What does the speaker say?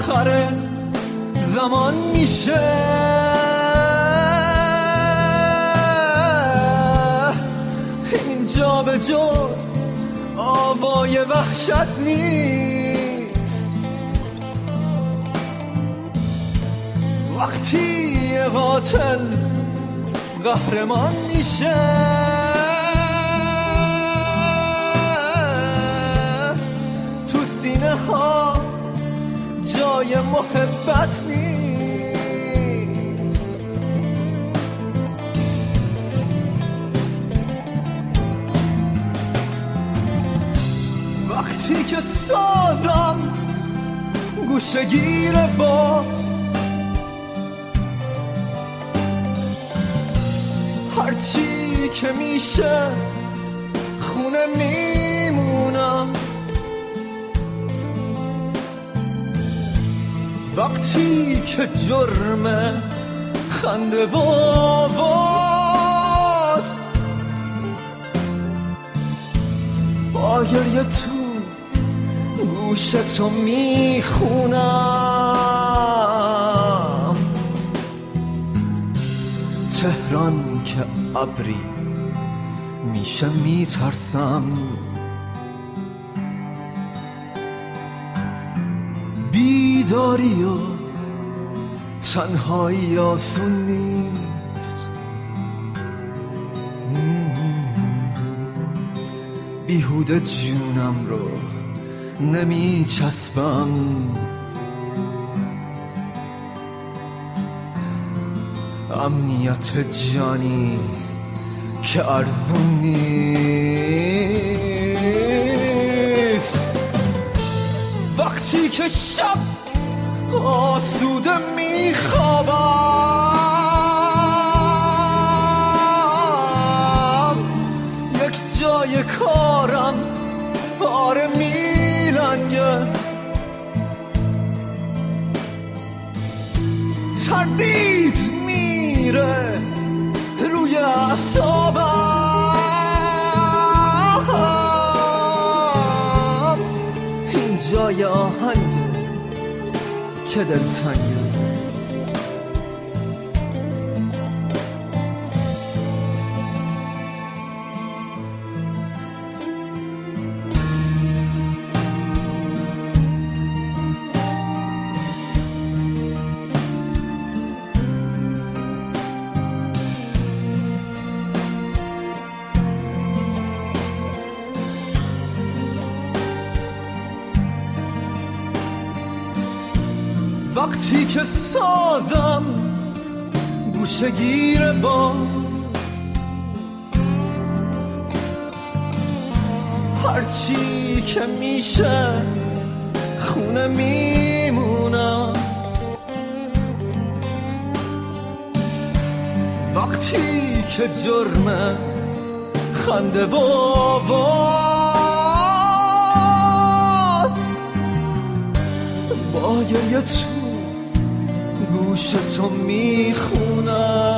آخر زمان میشه. اینجا به جز آوای وحشت نیست. وقتی قاتل قهرمان میشه، تو سینه ها جای محبت نیست. وقتی که سازم گوشگیر باز، هرچی که میشه خونه میمونم. وقتی که جرم خنده و آواز، با گریه تو گوش تو میخونم. تهران که ابری میشه میترسم، بیداری و تنهایی آسون نیست. بیهوده جونم رو نمیچسبم، امنیت جانی که ارزون نیست. وقتی که شب آسوده میخوابم، یک جای کارم آره میلنگه. تردید میره روی اعصابم، این جای آهنگه که دلتنگه. وقتی که سازم گوشگیر باز، هرچی که میشه خونه میمونم. وقتی که جرم خنده و آواز، با گریه تو گوش تو میخونم.